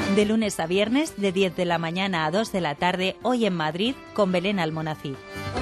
De lunes a viernes, de 10 de la mañana a 2 de la tarde, hoy en Madrid, con Belén Almonacid.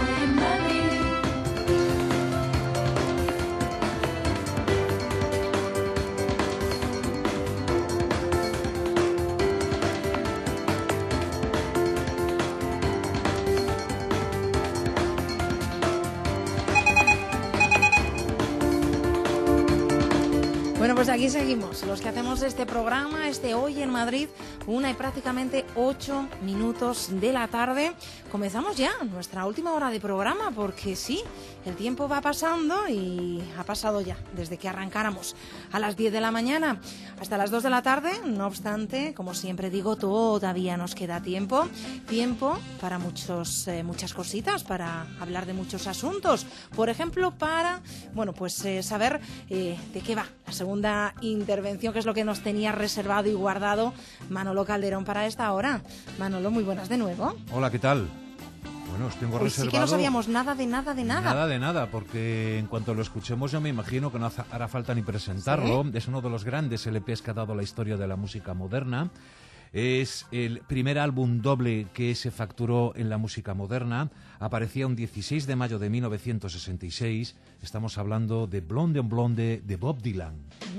Bueno, pues aquí seguimos, los que hacemos este programa, Hoy en Madrid, 1 y prácticamente 8 minutos de la tarde. Comenzamos ya nuestra última hora de programa, porque sí, el tiempo va pasando y ha pasado ya, desde que arrancáramos a las 10 de la mañana hasta las 2 de la tarde. No obstante, como siempre digo, todavía nos queda tiempo para muchas cositas, para hablar de muchos asuntos. Por ejemplo, para, saber de qué va la segunda intervención, que es lo que nos tenía reservado y guardado Manolo Calderón para esta hora. Manolo, muy buenas de nuevo. Hola, ¿qué tal? Bueno, os tengo reservado... Sí que no sabíamos nada de nada. Nada de nada, porque en cuanto lo escuchemos yo me imagino que no hará falta ni presentarlo. ¿Sí? Es uno de los grandes LPs que ha dado la historia de la música moderna. Es el primer álbum doble que se facturó en la música moderna. Aparecía un 16 de mayo de 1966. Estamos hablando de Blonde on Blonde de Bob Dylan.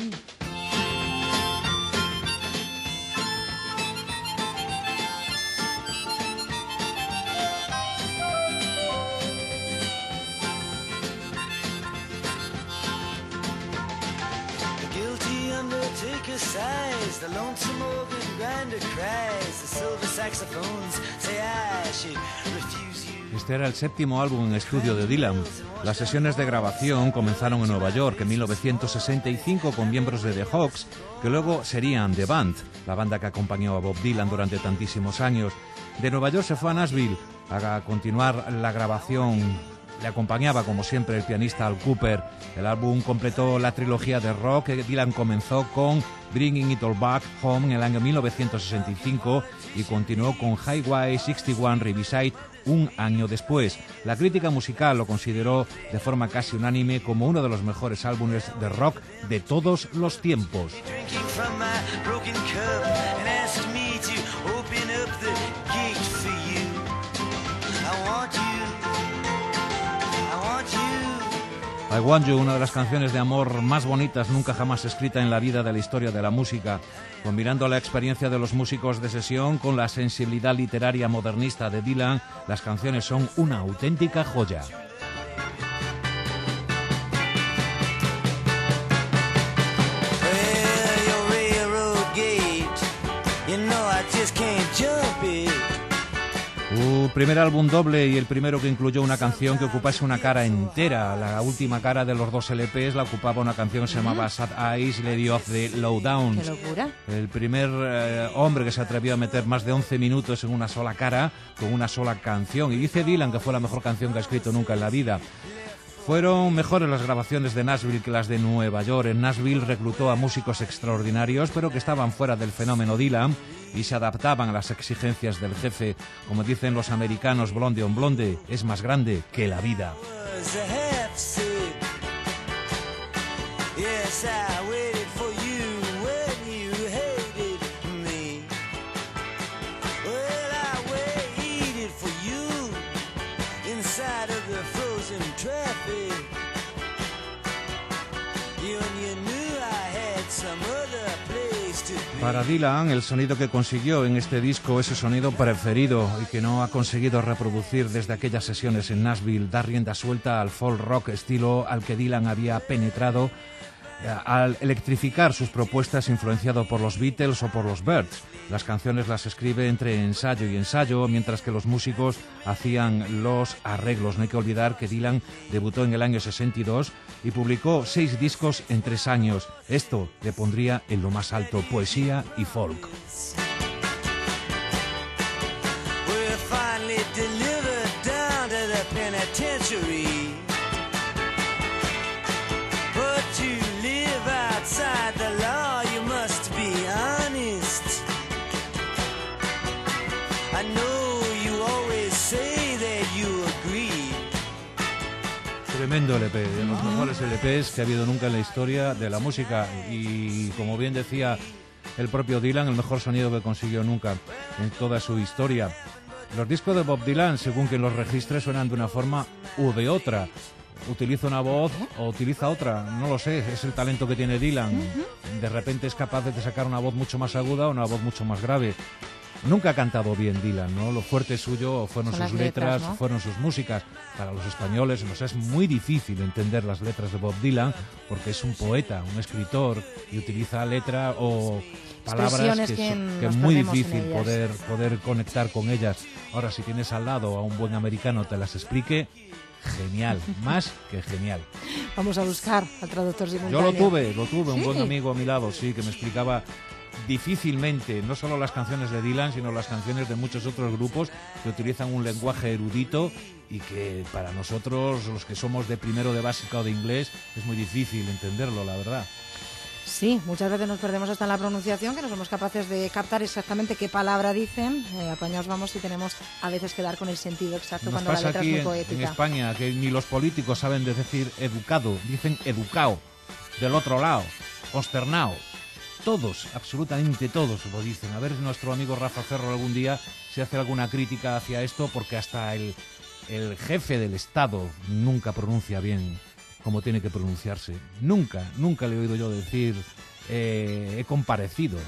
Sighs, the lonesome organ grinder cries, the silver saxophones say I should refuse you. Este era el séptimo álbum en estudio de Dylan. Las sesiones de grabación comenzaron en Nueva York en 1965 con miembros de The Hawks, que luego serían The Band, la banda que acompañó a Bob Dylan durante tantísimos años. De Nueva York se fue a Nashville a continuar la grabación. Le acompañaba, como siempre, el pianista Al Cooper. El álbum completó la trilogía de rock que Dylan comenzó con Bringing It All Back Home en el año 1965 y continuó con Highway 61 Revisite un año después. La crítica musical lo consideró de forma casi unánime como uno de los mejores álbumes de rock de todos los tiempos. I Want You, una de las canciones de amor más bonitas nunca jamás escrita en la vida de la historia de la música, combinando la experiencia de los músicos de sesión con la sensibilidad literaria modernista de Dylan. Las canciones son una auténtica joya. Su primer álbum doble y el primero que incluyó una canción que ocupase una cara entera. La última cara de los dos LPs la ocupaba una canción que se llamaba Sad Eyes, Lady of the Lowdowns. ¡Qué locura! El primer hombre que se atrevió a meter más de 11 minutos en una sola cara con una sola canción. Y dice Dylan que fue la mejor canción que ha escrito nunca en la vida. Fueron mejores las grabaciones de Nashville que las de Nueva York. En Nashville reclutó a músicos extraordinarios, pero que estaban fuera del fenómeno Dylan y se adaptaban a las exigencias del jefe. Como dicen los americanos, Blonde on Blonde es más grande que la vida. Para Dylan, el sonido que consiguió en este disco es su sonido preferido y que no ha conseguido reproducir desde aquellas sesiones en Nashville. Da rienda suelta al folk rock, estilo al que Dylan había penetrado al electrificar sus propuestas, influenciado por los Beatles o por los Byrds. Las canciones las escribe entre ensayo y ensayo, mientras que los músicos hacían los arreglos. No hay que olvidar que Dylan debutó en el año 62 y publicó 6 discos en 3 años. Esto le pondría en lo más alto poesía y folk. Tremendo LP, de los mejores LPs que ha habido nunca en la historia de la música. Y como bien decía el propio Dylan, el mejor sonido que consiguió nunca en toda su historia. Los discos de Bob Dylan, según quien los registre, suenan de una forma u de otra. Utiliza una voz o utiliza otra, no lo sé, es el talento que tiene Dylan. De repente es capaz de sacar una voz mucho más aguda o una voz mucho más grave. Nunca ha cantado bien Dylan, ¿no? Lo fuerte suyo fueron sus letras, ¿no? Fueron sus músicas. Para los españoles nos es muy difícil entender las letras de Bob Dylan porque es un poeta, un escritor y utiliza letra o palabras que es muy difícil poder conectar con ellas. Ahora, si tienes al lado a un buen americano te las explique, genial, más que genial. Vamos a buscar al traductor simultáneo. Yo lo tuve, ¿Sí? Un buen amigo a mi lado, sí, que me explicaba difícilmente, no solo las canciones de Dylan, sino las canciones de muchos otros grupos que utilizan un lenguaje erudito y que para nosotros, los que somos de primero de básica o de inglés, es muy difícil entenderlo, la verdad. Sí, muchas veces nos perdemos hasta en la pronunciación, que no somos capaces de captar exactamente qué palabra dicen. Apañaos vamos y tenemos a veces que dar con el sentido exacto cuando la letra es muy poética. En España, que ni los políticos saben de decir educado, dicen educao, del otro lado, consternao. Todos, absolutamente todos lo dicen. A ver nuestro amigo Rafa Ferro algún día si hace alguna crítica hacia esto, porque hasta el jefe del Estado nunca pronuncia bien como tiene que pronunciarse. Nunca le he oído yo decir he comparecido,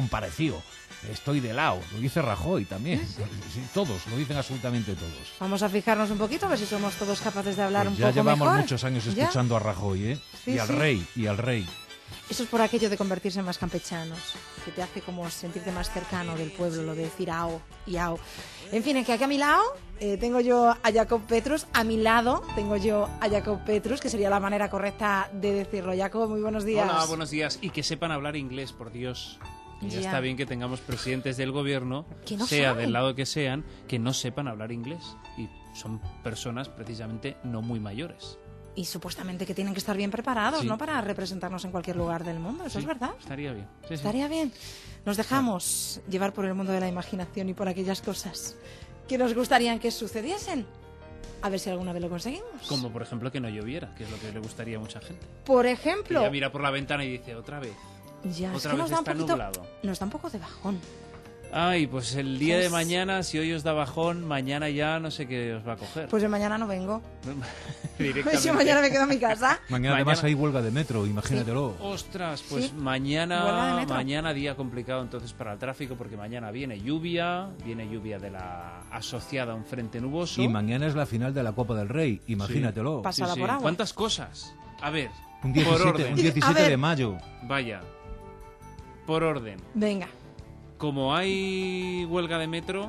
estoy de lado. Lo dice Rajoy también. Sí, todos, lo dicen absolutamente todos. Vamos a fijarnos un poquito, a ver si somos todos capaces de hablar pues un poco mejor. Ya llevamos muchos años escuchando a Rajoy, ¿eh? Sí, y al rey. Eso es por aquello de convertirse en más campechanos, que te hace como sentirte más cercano del pueblo, lo de decir ao y ao. En fin, es que aquí a mi lado tengo yo a Jacob Petrus, a mi lado tengo yo a Jacob Petrus, que sería la manera correcta de decirlo. Jacob, muy buenos días. Hola, buenos días. Y que sepan hablar inglés, por Dios. Ya está bien que tengamos presidentes del gobierno, no sea saben. del lado que sean, que no sepan hablar inglés. Y son personas precisamente no muy mayores. Y supuestamente que tienen que estar bien preparados, sí, ¿no? Para representarnos en cualquier lugar del mundo. ¿Eso es verdad? Estaría bien. Sí, estaría bien. Nos dejamos llevar por el mundo de la imaginación y por aquellas cosas que nos gustarían que sucediesen. A ver si alguna vez lo conseguimos. Como por ejemplo que no lloviera, que es lo que le gustaría a mucha gente. Por ejemplo. Que ya mira por la ventana y dice, otra vez. Ya, otra es que vez está nublado. Nos da un poco de bajón. Ay, pues el día de mañana, si hoy os da bajón, mañana ya no sé qué os va a coger. Pues de mañana no vengo. Directamente. Yo mañana me quedo en mi casa. Mañana además hay huelga de metro, imagínatelo. Sí. Ostras, pues sí. mañana día complicado entonces para el tráfico, porque mañana viene lluvia de la asociada a un frente nuboso. Y mañana es la final de la Copa del Rey, imagínatelo. Sí. Pasada por agua. ¿Cuántas cosas? A ver, un 17 de mayo. Vaya, por orden. Venga. Como hay huelga de metro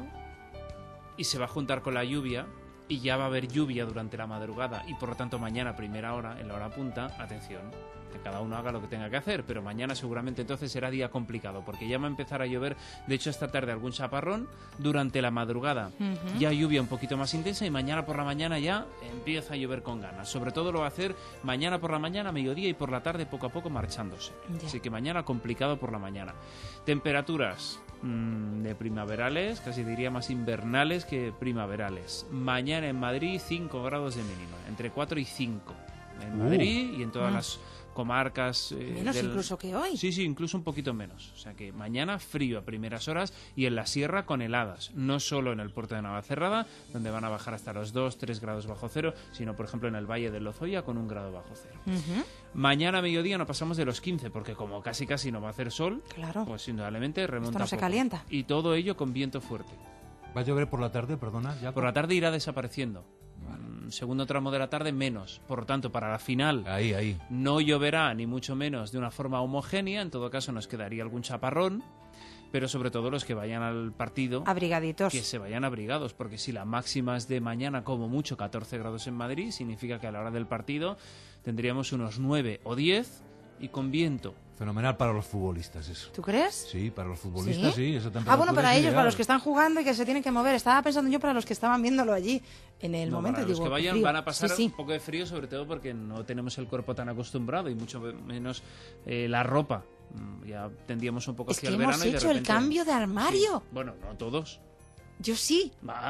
y se va a juntar con la lluvia y ya va a haber lluvia durante la madrugada y por lo tanto mañana a primera hora, en la hora punta, atención, que cada uno haga lo que tenga que hacer, pero mañana seguramente entonces será día complicado porque ya va a empezar a llover, de hecho esta tarde algún chaparrón, durante la madrugada ya lluvia un poquito más intensa y mañana por la mañana ya empieza a llover con ganas, sobre todo lo va a hacer mañana por la mañana, mediodía y por la tarde poco a poco marchándose, así que mañana complicado por la mañana. Temperaturas de primaverales, casi diría más invernales que primaverales. Mañana en Madrid 5 grados de mínima, entre 4 y 5 en Madrid y en todas las comarcas. Menos incluso que hoy. Sí, incluso un poquito menos. O sea que mañana frío a primeras horas y en la sierra con heladas. No solo en el puerto de Navacerrada, donde van a bajar hasta los 2-3 grados bajo cero, sino por ejemplo en el Valle del Lozoya con 1 grado bajo cero. Mañana a mediodía no pasamos de los 15, porque como casi no va a hacer sol, pues indudablemente remonta. Esto no se calienta. Y todo ello con viento fuerte. ¿Va a llover por la tarde, perdona? ¿Ya? Por la tarde irá desapareciendo. Segundo tramo de la tarde menos, por lo tanto para la final ahí no lloverá ni mucho menos de una forma homogénea, en todo caso nos quedaría algún chaparrón, pero sobre todo los que vayan al partido abrigaditos, que se vayan abrigados, porque si la máxima es de mañana como mucho 14 grados en Madrid, significa que a la hora del partido tendríamos unos 9 o 10 y con viento. Fenomenal para los futbolistas eso. ¿Tú crees? Sí, para los futbolistas sí. Esa bueno, para ellos, para los que están jugando y que se tienen que mover. Estaba pensando yo para los que estaban viéndolo allí en el momento. Para los que vayan frío. Van a pasar un poco de frío, sobre todo porque no tenemos el cuerpo tan acostumbrado y mucho menos la ropa. Ya tendíamos un poco hacia el verano. Es que hemos hecho el cambio de armario. Sí. Bueno, no todos. Yo sí.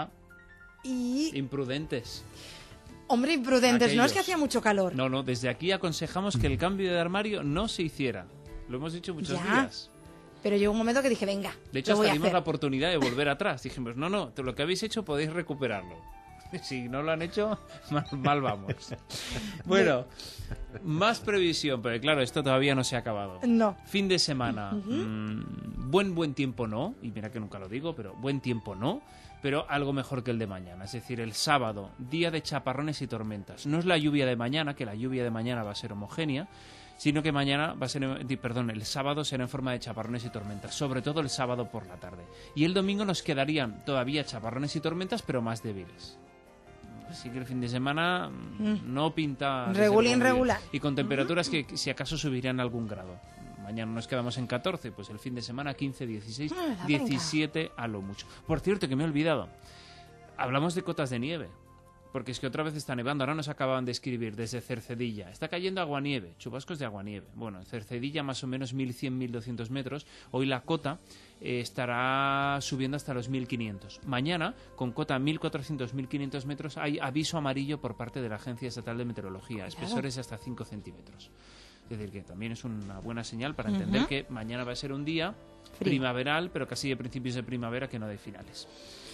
Imprudentes. Hombre, imprudentes, no es que hacía mucho calor. No, desde aquí aconsejamos que el cambio de armario no se hiciera. Lo hemos dicho muchos días. Pero llegó un momento que dije, venga, De hecho, lo voy hasta a dimos hacer. la oportunidad de volver atrás. Dijimos, no, lo que habéis hecho podéis recuperarlo. Si no lo han hecho, mal vamos. Bueno, más previsión, pero claro, esto todavía no se ha acabado. No. Fin de semana. Buen tiempo no, y mira que nunca lo digo, pero buen tiempo no, pero algo mejor que el de mañana. Es decir, el sábado, día de chaparrones y tormentas. No es la lluvia de mañana, que la lluvia de mañana va a ser homogénea, sino que mañana va a ser, el sábado será en forma de chaparrones y tormentas, sobre todo el sábado por la tarde. Y el domingo nos quedarían todavía chaparrones y tormentas, pero más débiles. Así que el fin de semana no pinta... de ser Regulín, buen día. regular. Y con temperaturas que si acaso subirían algún grado. Mañana nos quedamos en 14, pues el fin de semana 15, 16, Venga. 17 a lo mucho. Por cierto, que me he olvidado. Hablamos de cotas de nieve. Porque es que otra vez está nevando. Ahora nos acaban de escribir desde Cercedilla. Está cayendo aguanieve, chubascos de aguanieve. Bueno, en Cercedilla más o menos 1100, 1200 metros. Hoy la cota estará subiendo hasta los 1500. Mañana, con cota 1400, 1500 metros, hay aviso amarillo por parte de la Agencia Estatal de Meteorología. Espesores hasta 5 centímetros. Es decir, que también es una buena señal para entender que mañana va a ser un día primaveral, pero casi de principios de primavera que no de finales.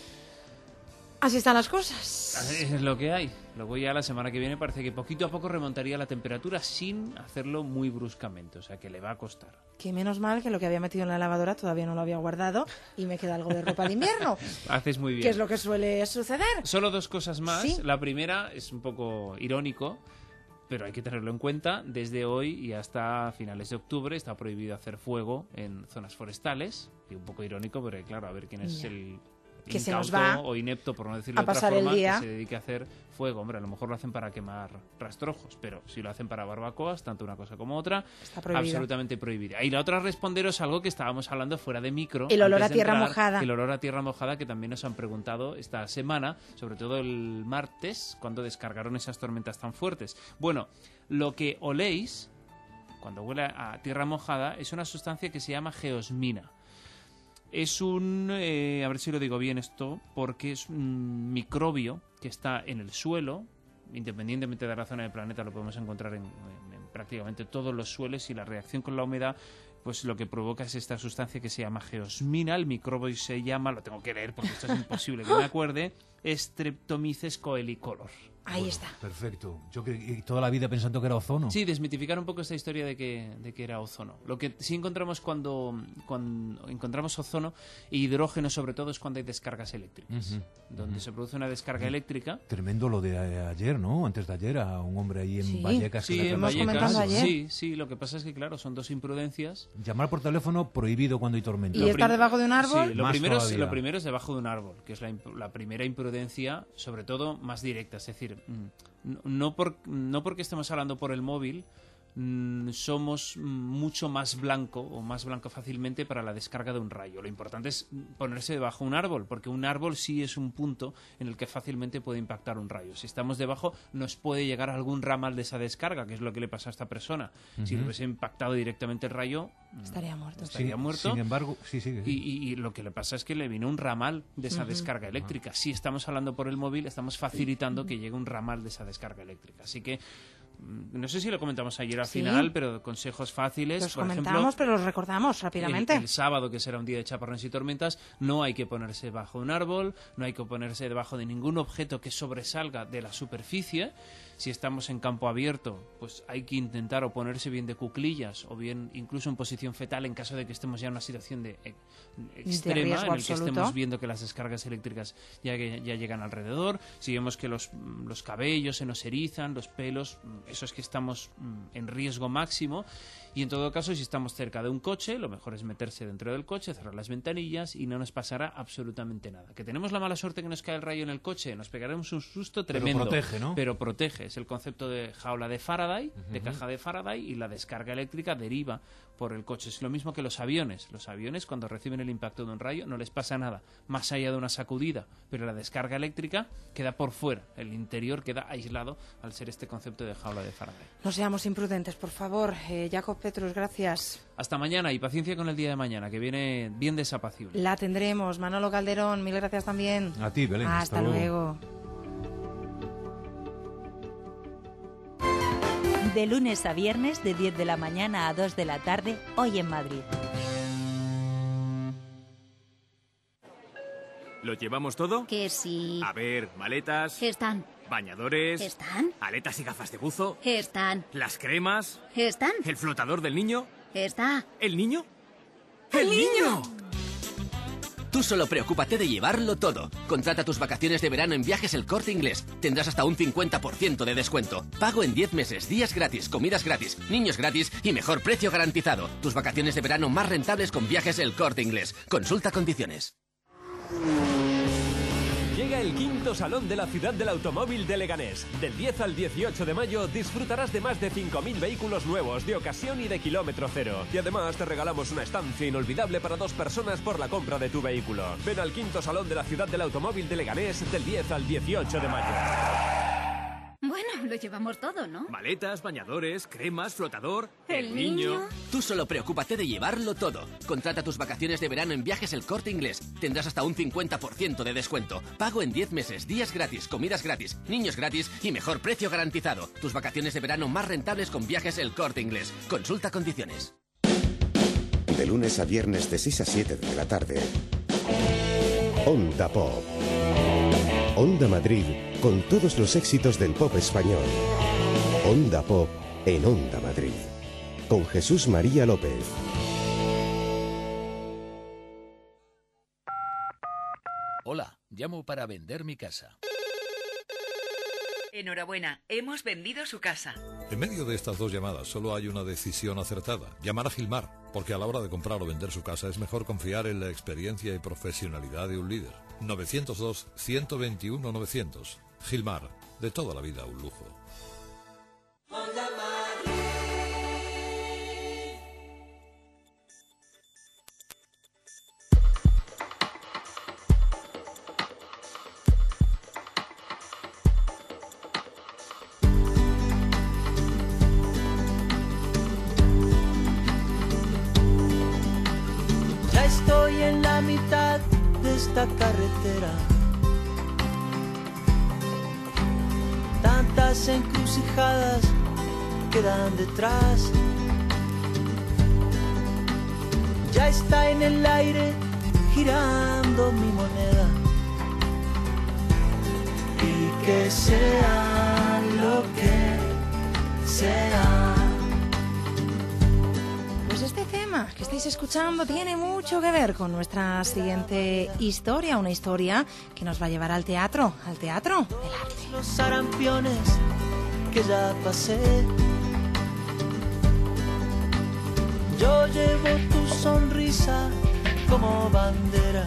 Así están las cosas. Es lo que hay. Luego ya la semana que viene parece que poquito a poco remontaría la temperatura sin hacerlo muy bruscamente. O sea que le va a costar. Que menos mal que lo que había metido en la lavadora todavía no lo había guardado y me queda algo de ropa de invierno. Haces muy bien. Que es lo que suele suceder. Solo dos cosas más. Sí. La primera es un poco irónico, pero hay que tenerlo en cuenta. Desde hoy y hasta finales de octubre está prohibido hacer fuego en zonas forestales. Y un poco irónico, porque claro, a ver quién es Ya. el Que se nos incauto va o inepto, por no decirlo a de otra pasar el forma, día. que se dedique a hacer fuego. Hombre, a lo mejor lo hacen para quemar rastrojos, pero si lo hacen para barbacoas, tanto una cosa como otra, Está prohibido. absolutamente prohibida. Y la otra responderos algo que estábamos hablando fuera de micro. El olor antes a de tierra entrar, mojada. El olor a tierra mojada, que también nos han preguntado esta semana, sobre todo el martes, cuando descargaron esas tormentas tan fuertes. Bueno, lo que oléis cuando huele a tierra mojada es una sustancia que se llama geosmina. Es un, a ver si lo digo bien esto, porque es un microbio que está en el suelo, independientemente de la zona del planeta, lo podemos encontrar en prácticamente todos los suelos, y la reacción con la humedad, pues lo que provoca es esta sustancia que se llama geosmina. El microbio se llama, lo tengo que leer porque esto es imposible que me acuerde, Streptomyces coelicolor. Ahí está. Perfecto. Yo y toda la vida pensando que era ozono. Sí, desmitificar un poco esta historia de que era ozono. Lo que sí encontramos cuando encontramos ozono e hidrógeno, sobre todo, es cuando hay descargas eléctricas. Donde se produce una descarga eléctrica. Tremendo lo de ayer, ¿no? Antes de ayer, a un hombre ahí en Sí. Vallecas. que Sí, le en hemos atravesó un comentado rayo. ayer. Sí, lo que pasa es que, claro, son dos imprudencias. Llamar por teléfono prohibido cuando hay tormenta. Y estar debajo de un árbol. Sí, Más todavía. lo primero es debajo de un árbol, que es la primera imprudencia, sobre todo más directa. Es decir, no porque estemos hablando por el móvil, somos mucho más blanco o más blanco fácilmente para la descarga de un rayo. Lo importante es ponerse debajo de un árbol, porque un árbol sí es un punto en el que fácilmente puede impactar un rayo. Si estamos debajo, nos puede llegar algún ramal de esa descarga, que es lo que le pasa a esta persona. Si le hubiese impactado directamente el rayo, Estaría muerto. estaría muerto. Sin embargo, sí, sigue. Y lo que le pasa es que le vino un ramal de esa descarga eléctrica. Si estamos hablando por el móvil, estamos facilitando que llegue un ramal de esa descarga eléctrica. Así que, no sé si lo comentamos ayer al Sí. final, pero consejos fáciles. Los por comentamos, ejemplo, pero los recordamos rápidamente. el sábado, que será un día de chaparrones y tormentas, no hay que ponerse debajo de un árbol, no hay que ponerse debajo de ningún objeto que sobresalga de la superficie. Si estamos en campo abierto, pues hay que intentar o ponerse bien de cuclillas o bien incluso en posición fetal en caso de que estemos ya en una situación de extrema, riesgo en el que absoluto. estemos viendo que las descargas eléctricas ya llegan alrededor. Si vemos que los cabellos se nos erizan, los pelos, eso es que estamos en riesgo máximo. Y en todo caso, si estamos cerca de un coche, lo mejor es meterse dentro del coche, cerrar las ventanillas y no nos pasará absolutamente nada. Que tenemos la mala suerte que nos cae el rayo en el coche, nos pegaremos un susto tremendo. Pero protege, ¿no? Pero protege. Es el concepto de jaula de Faraday, de caja de Faraday, y la descarga eléctrica deriva por el coche. Es lo mismo que los aviones. Los aviones, cuando reciben el impacto de un rayo, no les pasa nada, más allá de una sacudida. Pero la descarga eléctrica queda por fuera. El interior queda aislado al ser este concepto de jaula de Faraday. No seamos imprudentes, por favor. Jacob Petrus, gracias. Hasta mañana y paciencia con el día de mañana, que viene bien desapacible. La tendremos. Manolo Calderón, mil gracias también. A ti, Belén. Hasta luego. De lunes a viernes, de 10 de la mañana a 2 de la tarde, Hoy en Madrid. ¿Lo llevamos todo? Que sí. A ver, maletas, Están. bañadores, ¿Están? aletas y gafas de buzo, Están. las cremas, ¿Están? el flotador del niño, Está. ¿el niño? ¡El niño! Tú solo preocúpate de llevarlo todo. Contrata tus vacaciones de verano en Viajes El Corte Inglés. Tendrás hasta un 50% de descuento. Pago en 10 meses, días gratis, comidas gratis, niños gratis y mejor precio garantizado. Tus vacaciones de verano más rentables con Viajes El Corte Inglés. Consulta condiciones. Llega el quinto Salón de la Ciudad del Automóvil de Leganés. Del 10 al 18 de mayo disfrutarás de más de 5.000 vehículos nuevos de ocasión y de kilómetro cero. Y además te regalamos una estancia inolvidable para 2 personas por la compra de tu vehículo. Ven al quinto Salón de la Ciudad del Automóvil de Leganés del 10 al 18 de mayo. Bueno, lo llevamos todo, ¿no? Maletas, bañadores, cremas, flotador, ¿El niño? Tú solo preocúpate de llevarlo todo. Contrata tus vacaciones de verano en Viajes El Corte Inglés. Tendrás hasta un 50% de descuento. Pago en 10 meses, días gratis, comidas gratis, niños gratis y mejor precio garantizado. Tus vacaciones de verano más rentables con Viajes El Corte Inglés. Consulta condiciones. De lunes a viernes de 6 a 7 de la tarde. Onda Pop. Onda Madrid, con todos los éxitos del pop español. Onda Pop en Onda Madrid. Con Jesús María López. Hola, llamo para vender mi casa. Enhorabuena, hemos vendido su casa. En medio de estas 2 llamadas solo hay una decisión acertada: llamar a Gilmar, porque a la hora de comprar o vender su casa es mejor confiar en la experiencia y profesionalidad de un líder. 902-121-900. Gilmar, de toda la vida un lujo. Ya estoy en la mitad de esta carretera. Tantas encrucijadas quedan detrás. Ya está en el aire girando mi moneda. Y que sea lo que sea. Pues este tema que estáis escuchando tiene mucho que ver con nuestra siguiente historia, una historia que nos va a llevar al teatro del arte. Los sarampiones que ya pasé. Yo llevo tu sonrisa como bandera.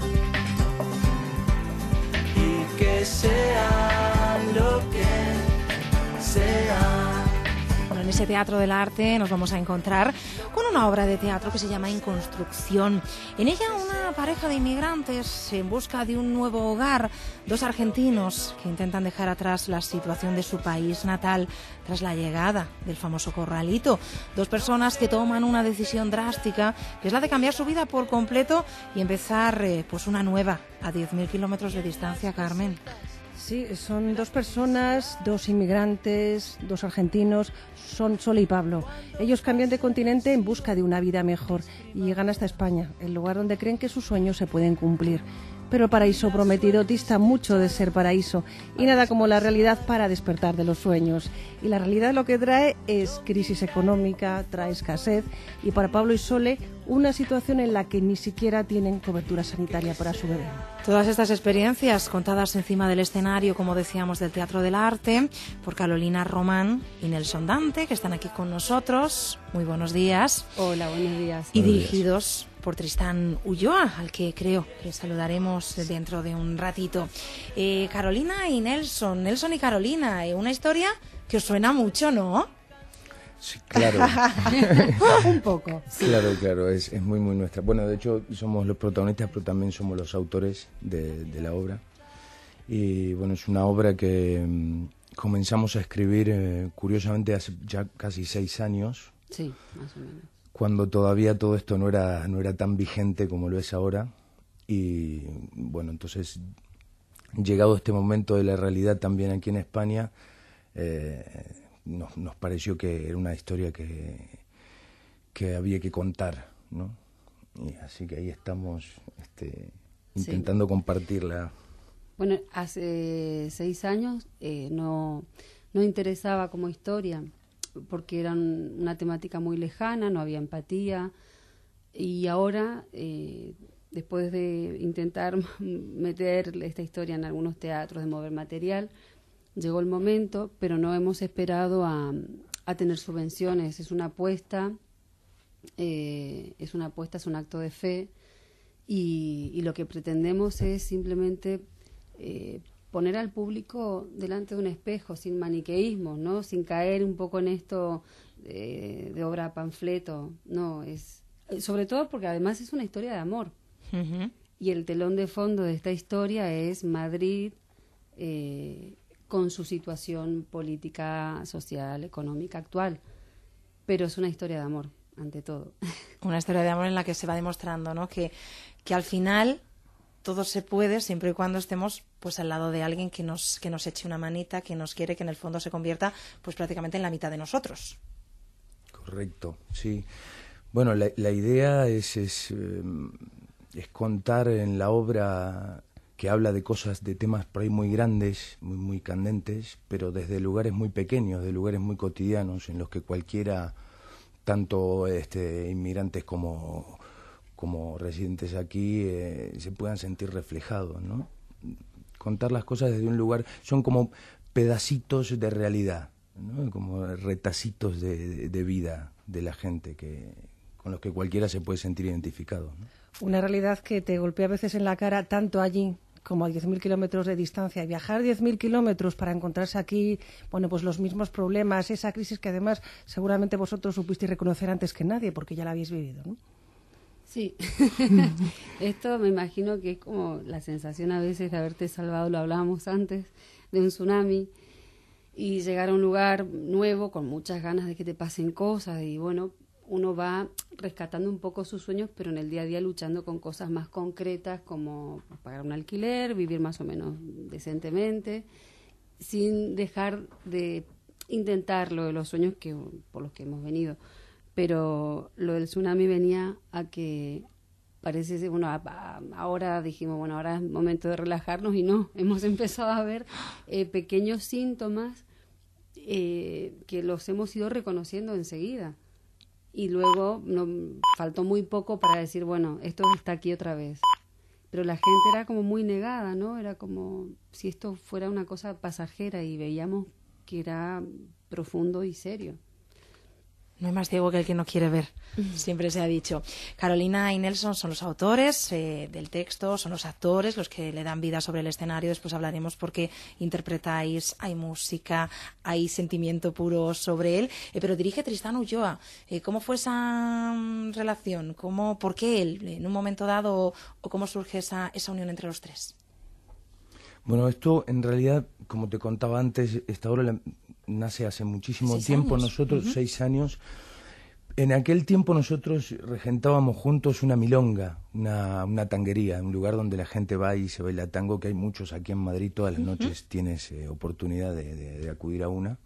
Y que sea lo que sea. Bueno, en ese teatro del arte nos vamos a encontrar con una obra de teatro que se llama En Construcción. En ella una pareja de inmigrantes en busca de un nuevo hogar, 2 argentinos que intentan dejar atrás la situación de su país natal tras la llegada del famoso corralito. 2 personas que toman una decisión drástica, que es la de cambiar su vida por completo y empezar pues una nueva a 10.000 kilómetros de distancia, Carmen. Sí, son 2 personas, 2 inmigrantes, 2 argentinos, son Sol y Pablo. Ellos cambian de continente en busca de una vida mejor y llegan hasta España, el lugar donde creen que sus sueños se pueden cumplir. Pero el paraíso prometido dista mucho de ser paraíso y nada como la realidad para despertar de los sueños. Y la realidad lo que trae es crisis económica, trae escasez y para Pablo y Sole una situación en la que ni siquiera tienen cobertura sanitaria para su bebé. Todas estas experiencias contadas encima del escenario, como decíamos, del Teatro del Arte, por Carolina Román y Nelson Dante, que están aquí con nosotros. Muy buenos días. Hola, buenos días. Y dirigidos por Tristán Ulloa, al que creo que saludaremos dentro de un ratito. Carolina y Nelson y Carolina, una historia que os suena mucho, ¿no? Sí, claro. Un poco. Sí. Claro, es muy nuestra. Bueno, de hecho somos los protagonistas, pero también somos los autores de la obra. Y bueno, es una obra que comenzamos a escribir, curiosamente, hace ya casi 6 años. Sí, más o menos. Cuando todavía todo esto no era tan vigente como lo es ahora. Y bueno, entonces, llegado este momento de la realidad también aquí en España, nos pareció que era una historia que había que contar, ¿no? Y así que ahí estamos intentando compartirla. Bueno, hace 6 años no interesaba como historia, porque era una temática muy lejana, no había empatía, y ahora, después de intentar meter esta historia en algunos teatros, de mover material, llegó el momento, pero no hemos esperado a tener subvenciones. Es una apuesta, es un acto de fe, y lo que pretendemos es simplemente poner al público delante de un espejo, sin maniqueísmo, ¿no? Sin caer un poco en esto de obra panfleto, no, es sobre todo porque además es una historia de amor. Uh-huh. Y el telón de fondo de esta historia es Madrid, con su situación política, social, económica actual, pero es una historia de amor, ante todo. Una historia de amor en la que se va demostrando, ¿no?, que al final todo se puede siempre y cuando estemos pues al lado de alguien que nos eche una manita, que nos quiere, que en el fondo se convierta pues prácticamente en la mitad de nosotros. Correcto, sí. Bueno, la idea es contar en la obra que habla de cosas, de temas por ahí muy grandes, muy candentes, pero desde lugares muy pequeños, de lugares muy cotidianos, en los que cualquiera, tanto inmigrantes como residentes aquí, se puedan sentir reflejados, ¿no? Contar las cosas desde un lugar, son como pedacitos de realidad, ¿no? Como retacitos de vida de la gente con los que cualquiera se puede sentir identificado, ¿no? Una realidad que te golpea a veces en la cara, tanto allí como a 10.000 kilómetros de distancia. Y viajar 10.000 kilómetros para encontrarse aquí, bueno, pues los mismos problemas, esa crisis que además seguramente vosotros supisteis reconocer antes que nadie, porque ya la habéis vivido, ¿no? Sí. Esto me imagino que es como la sensación a veces de haberte salvado, lo hablábamos antes, de un tsunami, y llegar a un lugar nuevo con muchas ganas de que te pasen cosas, y bueno, uno va rescatando un poco sus sueños, pero en el día a día luchando con cosas más concretas como pagar un alquiler, vivir más o menos decentemente, sin dejar de intentar lo de los sueños por los que hemos venido. Pero lo del tsunami venía a que parece, bueno, ahora dijimos, bueno, ahora es momento de relajarnos, y no, hemos empezado a ver pequeños síntomas que los hemos ido reconociendo enseguida. Y luego faltó muy poco para decir, bueno, esto está aquí otra vez. Pero la gente era como muy negada, ¿no? Era como si esto fuera una cosa pasajera, y veíamos que era profundo y serio. No hay más ciego que el que no quiere ver, siempre se ha dicho. Carolina y Nelson son los autores del texto, son los actores los que le dan vida sobre el escenario. Después hablaremos por qué interpretáis, hay música, hay sentimiento puro sobre él. Pero dirige Tristán Ulloa. ¿Cómo fue esa relación? ¿Por qué él en un momento dado, o cómo surge esa unión entre los tres? Bueno, esto en realidad, como te contaba antes, esta obra nace hace muchísimo tiempo. Nosotros, 6 años. En aquel tiempo nosotros regentábamos juntos una milonga, una tanguería, un lugar donde la gente va y se baila tango, que hay muchos aquí en Madrid. Todas las noches tienes oportunidad de acudir a una.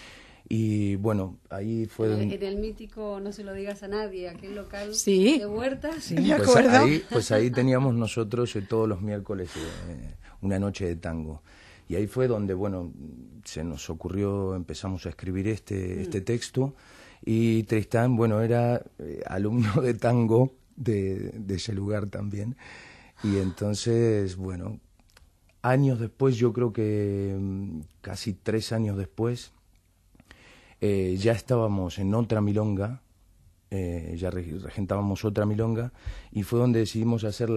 Y bueno, ahí fue... En el mítico No se lo digas a nadie, aquel local de Huertas. Sí, me acuerdo. Pues ahí teníamos nosotros todos los miércoles una noche de tango. Y ahí fue donde, bueno, se nos ocurrió, empezamos a escribir este texto, y Tristán, bueno, era alumno de tango de ese lugar también. Y entonces, bueno, años después, yo creo que casi 3 años después, ya estábamos en otra milonga, ya regentábamos otra milonga, y fue donde decidimos hacer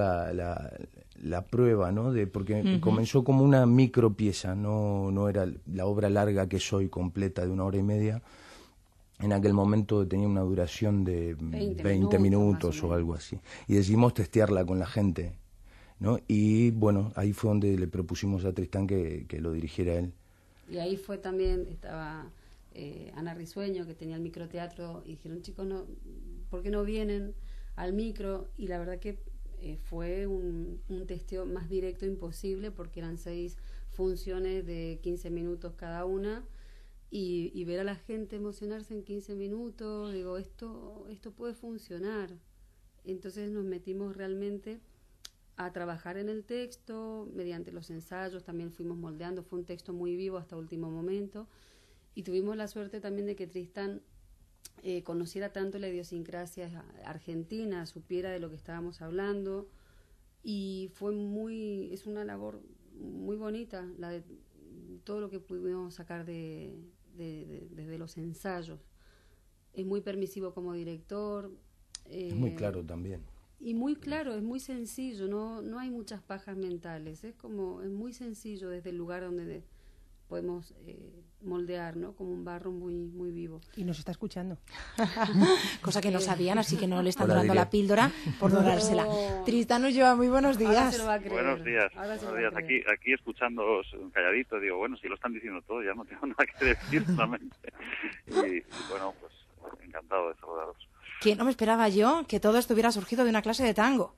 la prueba, ¿no? Porque comenzó como una micro pieza, no era la obra larga que soy, completa, de 1 hora y media. En aquel momento tenía una duración de 20 minutos o algo así. Y decidimos testearla con la gente, ¿no? Y bueno, ahí fue donde le propusimos a Tristán que lo dirigiera él. Y ahí fue también, estaba Ana Risueño, que tenía el microteatro, y dijeron, chicos, ¿por qué no vienen al micro? Y la verdad que fue un testeo más directo imposible, porque eran 6 funciones de 15 minutos cada una, y ver a la gente emocionarse en 15 minutos, digo, esto puede funcionar. Entonces nos metimos realmente a trabajar en el texto, mediante los ensayos también fuimos moldeando, fue un texto muy vivo hasta último momento, y tuvimos la suerte también de que Tristán conociera tanto la idiosincrasia argentina, supiera de lo que estábamos hablando, y es una labor muy bonita, la de todo lo que pudimos sacar desde los ensayos. Es muy permisivo como director. Es muy claro también. Y muy claro, es muy sencillo, no hay muchas pajas mentales, es muy sencillo desde el lugar donde podemos moldear, ¿no? Como un barro muy, muy vivo. Y nos está escuchando. Cosa que no sabían, así que no le están dando la píldora por donársela. Tristán nos lleva muy buenos días. Buenos días. Aquí escuchándoos calladitos, digo, bueno, si lo están diciendo todo, ya no tengo nada que decir solamente. Y bueno, pues encantado de saludaros. Que no me esperaba yo que todo esto hubiera surgido de una clase de tango.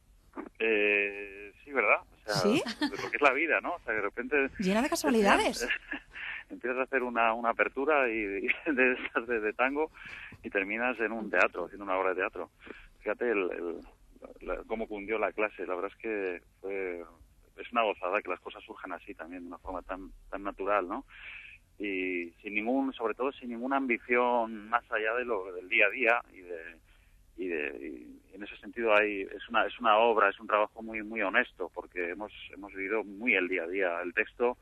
Sí, ¿verdad? O sea, ¿sí? Lo que es la vida, ¿no? O sea, de repente... Llena de casualidades. Empiezas a hacer una apertura de tango y terminas en un teatro, haciendo una obra de teatro. Fíjate cómo cundió la clase. La verdad es que es una gozada que las cosas surjan así también, de una forma tan natural, ¿no? Y sobre todo sin ninguna ambición más allá de del día a día y en ese sentido es una obra, es un trabajo muy muy honesto, porque hemos vivido muy el día a día. El texto,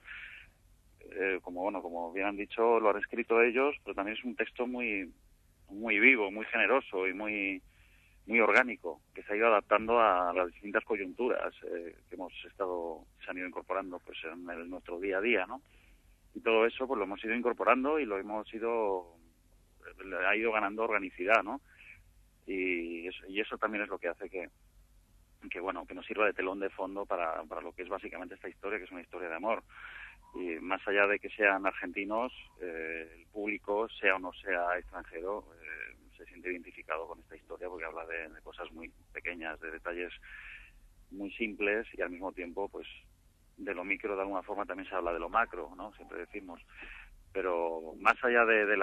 como bien han dicho, lo han escrito ellos, pero también es un texto muy muy vivo, muy generoso y muy muy orgánico, que se ha ido adaptando a las distintas coyunturas que se han ido incorporando pues en nuestro día a día, ¿no? Y todo eso pues lo hemos ido incorporando y ha ido ganando organicidad, ¿no? Y eso también es lo que hace que nos sirva de telón de fondo para lo que es básicamente esta historia, que es una historia de amor. Y más allá de que sean argentinos, el público, sea o no sea extranjero, se siente identificado con esta historia porque habla de cosas muy pequeñas, de detalles muy simples y al mismo tiempo pues de lo micro de alguna forma también se habla de lo macro, ¿no? Siempre decimos. Pero más allá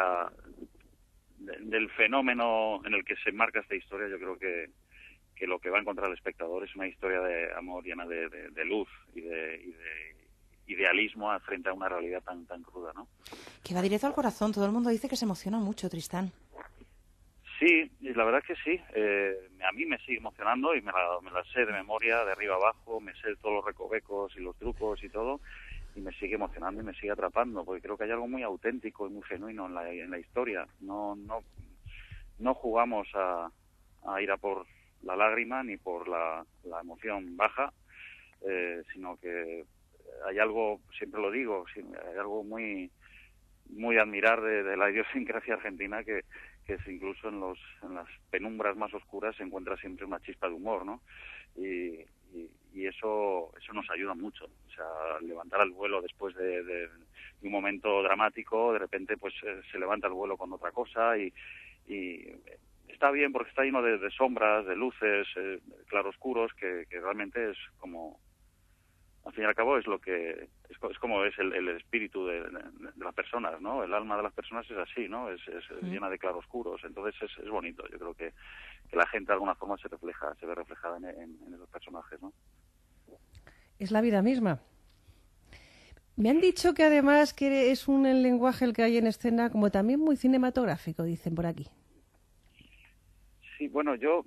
del fenómeno en el que se enmarca esta historia, yo creo que lo que va a encontrar el espectador es una historia de amor llena de luz y de idealismo frente a una realidad tan cruda, ¿no? Que va directo al corazón. Todo el mundo dice que se emociona mucho, Tristán. Sí, y la verdad que sí. A mí me sigue emocionando y me la sé de memoria, de arriba abajo, me sé todos los recovecos y los trucos y todo, y me sigue emocionando y me sigue atrapando, porque creo que hay algo muy auténtico y muy genuino en la historia. No jugamos a ir a por la lágrima ni por la emoción baja, sino que hay algo, siempre lo digo, hay algo muy muy admirar de la idiosincrasia argentina que es incluso en las penumbras más oscuras se encuentra siempre una chispa de humor, ¿no? Y eso nos ayuda mucho. O sea, levantar el vuelo después de un momento dramático, de repente pues se levanta el vuelo con otra cosa y está bien porque está lleno de sombras, de luces, claroscuros, que realmente es como, al fin y al cabo es como es el espíritu de las personas, ¿no? El alma de las personas es así, ¿no? Es llena de claroscuros. Entonces es bonito. Yo creo que la gente de alguna forma se ve reflejada en esos personajes, ¿no? Es la vida misma. Me han dicho que además que es un lenguaje el que hay en escena como también muy cinematográfico, dicen por aquí. Sí, bueno, yo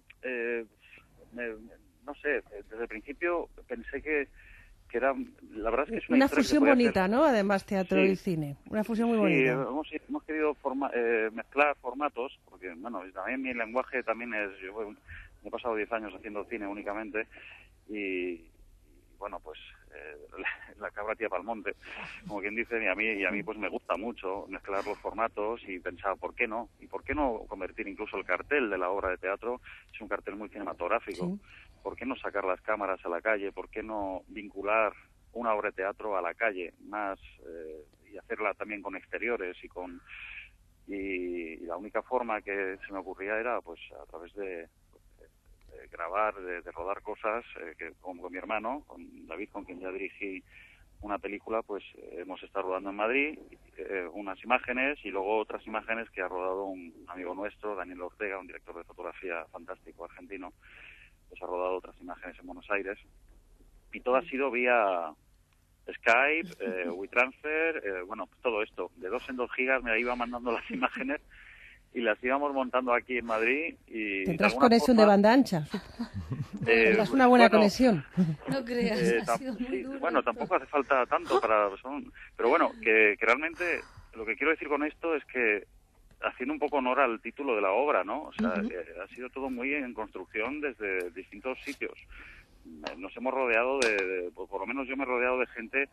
no sé, desde el principio pensé que era, la verdad es que es una fusión bonita, ¿no? Además, teatro y cine. Una fusión muy bonita. Sí, hemos querido mezclar formatos, porque, bueno, también mi lenguaje también yo he pasado 10 años haciendo cine únicamente y bueno, pues la cabra tía pa'l monte, como quien dice, y a mí pues me gusta mucho mezclar los formatos y pensar, ¿por qué no? ¿Y por qué no convertir incluso el cartel de la obra de teatro? Es un cartel muy cinematográfico. Sí. ¿Por qué no sacar las cámaras a la calle? ¿Por qué no vincular una obra de teatro a la calle más y hacerla también con exteriores y la única forma que se me ocurría era pues a través de grabar, de rodar cosas con mi hermano, con David, con quien ya dirigí una película, pues hemos estado rodando en Madrid unas imágenes y luego otras imágenes que ha rodado un amigo nuestro, Daniel Ortega, un director de fotografía fantástico argentino, pues ha rodado otras imágenes en Buenos Aires. Y todo ha sido vía Skype, WeTransfer, bueno, todo esto. De 2 en 2 gigas me iba mandando las imágenes y las íbamos montando aquí en Madrid. Y tendrás conexión de banda ancha. Tendrás una buena conexión. No creas, ha sido muy duro. Bueno, tampoco hace falta tanto para... Pero bueno, que realmente lo que quiero decir con esto es que haciendo un poco honor al título de la obra, ¿no? O sea, ha sido todo muy en construcción desde distintos sitios. Nos hemos rodeado por lo menos yo me he rodeado de gente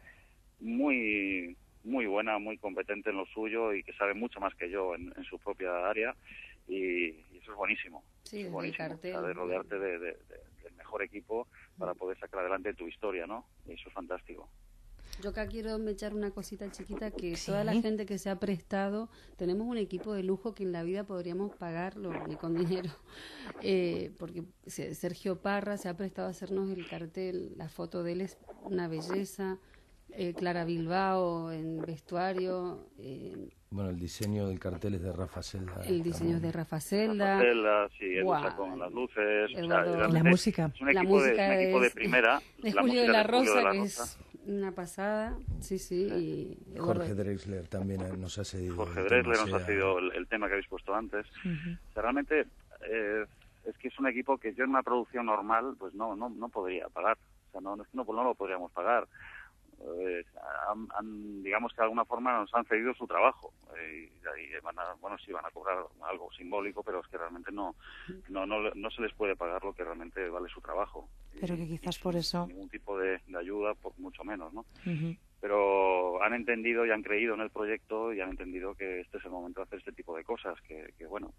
muy buena, muy competente en lo suyo y que sabe mucho más que yo en su propia área, y eso es buenísimo. Sí, es buenísimo, cartel, de rodearte del mejor equipo para poder sacar adelante tu historia, ¿no? Y eso es fantástico. Yo acá quiero echar una cosita chiquita, que toda la gente que se ha prestado, tenemos un equipo de lujo que en la vida podríamos pagarlo ni con dinero, porque Sergio Parra se ha prestado a hacernos el cartel, la foto de él es una belleza, Clara Bilbao en vestuario. Bueno, el diseño del cartel es de Rafa Celda. El diseño es de Rafa Celda. Rafa Celda, sí, él usa con las luces. La música. Es un equipo de primera. De Julio de la Rosa, que es una pasada, sí. Y Jorge Drexler también nos ha cedido. Jorge Drexler nos ha cedido el tema que habéis puesto antes. O sea, realmente es que es un equipo que yo en una producción normal pues no podría pagar. O sea, no lo podríamos pagar. Digamos que de alguna forma nos han cedido su trabajo y van a cobrar algo simbólico, pero es que realmente no se les puede pagar lo que realmente vale su trabajo. Pero que quizás por eso ningún tipo de ayuda, por mucho menos, ¿no? Pero han entendido y han creído en el proyecto y han entendido que este es el momento de hacer este tipo de cosas, que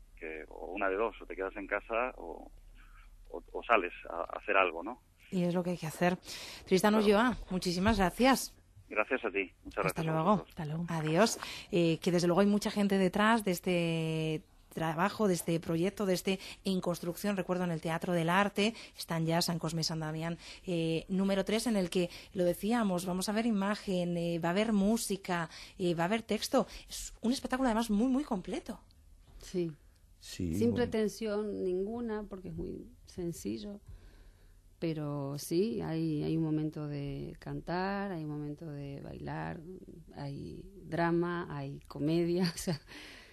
o una de dos, o te quedas en casa o sales a hacer algo, ¿no? Y es lo que hay que hacer. Tristán Ulloa, muchísimas gracias. Gracias a ti. Muchas gracias. Hasta luego. Adiós. Que desde luego hay mucha gente detrás de este trabajo, de este proyecto, de este en construcción. Recuerdo en el Teatro del Arte están ya San Cosme y San Damián número 3, en el que lo decíamos, vamos a ver imagen, va a haber música, va a haber texto. Es un espectáculo además muy, muy completo. Sí. Sin pretensión ninguna, porque es muy sencillo. Pero sí, hay un momento de cantar, hay un momento de bailar, hay drama, hay comedia, o sea,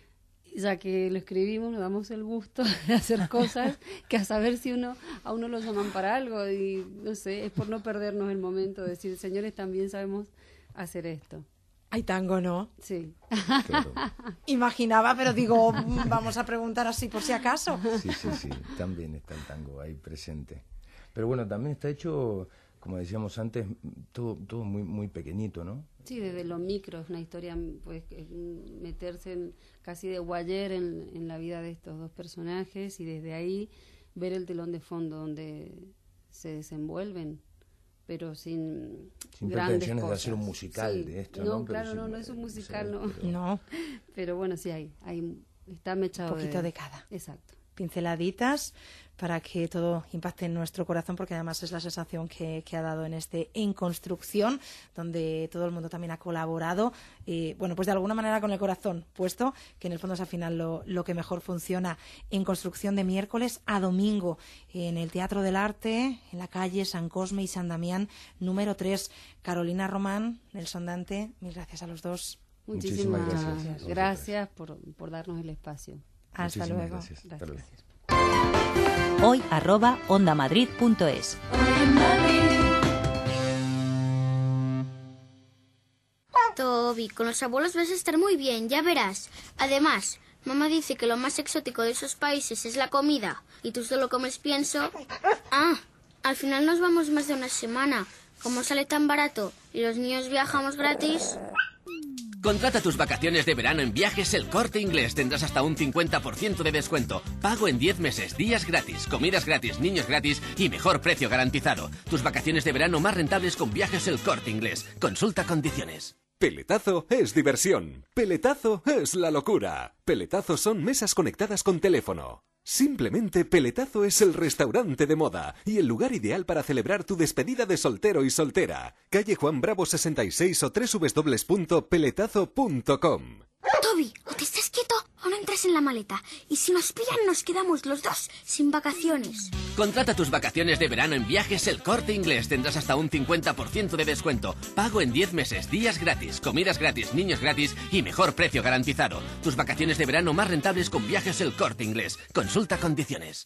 ya que lo escribimos nos damos el gusto de hacer cosas que a saber si a uno lo llaman para algo, y no sé, es por no perdernos el momento de decir, señores, también sabemos hacer esto. Hay tango, ¿no? Sí. Claro. Imaginaba, pero digo, vamos a preguntar así por si acaso. Sí, también está el tango ahí presente. Pero bueno, también está hecho, como decíamos antes, todo muy, muy pequeñito, ¿no? Sí, desde lo micro, es una historia, pues, meterse casi de voyeur en la vida de estos dos personajes y desde ahí ver el telón de fondo donde se desenvuelven, pero sin grandes pretensiones cosas. de hacer un musical de esto, ¿no? Claro, pero no es un musical, no. Pero bueno, sí está mechado. Un poquito de cada. Exacto. Pinceladitas para que todo impacte en nuestro corazón, porque además es la sensación que ha dado en este En Construcción, donde todo el mundo también ha colaborado, pues de alguna manera con el corazón puesto, que en el fondo es al final lo que mejor funciona. En Construcción, de miércoles a domingo en el Teatro del Arte, en la calle San Cosme y San Damián número 3. Carolina Román, Nelson Dante, mil gracias a los dos. Muchísimas gracias por darnos el espacio. Hasta luego. Gracias. hoy@ondamadrid.es. Toby, con los abuelos vas a estar muy bien, ya verás. Además, mamá dice que lo más exótico de esos países es la comida. Y tú solo comes pienso. Al final nos vamos más de una semana. Como sale tan barato y los niños viajamos gratis... Contrata tus vacaciones de verano en Viajes El Corte Inglés. Tendrás hasta un 50% de descuento. Pago en 10 meses, días gratis, comidas gratis, niños gratis y mejor precio garantizado. Tus vacaciones de verano más rentables con Viajes El Corte Inglés. Consulta condiciones. Peletazo es diversión. Peletazo es la locura. Peletazo son mesas conectadas con teléfono. Simplemente Peletazo es el restaurante de moda y el lugar ideal para celebrar tu despedida de soltero y soltera. Calle Juan Bravo 66 o www.peletazo.com. Toby, o te estás quieto o no entras en la maleta. Y si nos pillan, nos quedamos los dos sin vacaciones. Contrata tus vacaciones de verano en Viajes El Corte Inglés. Tendrás hasta un 50% de descuento. Pago en 10 meses, días gratis, comidas gratis, niños gratis y mejor precio garantizado. Tus vacaciones de verano más rentables con Viajes El Corte Inglés. Consulta condiciones.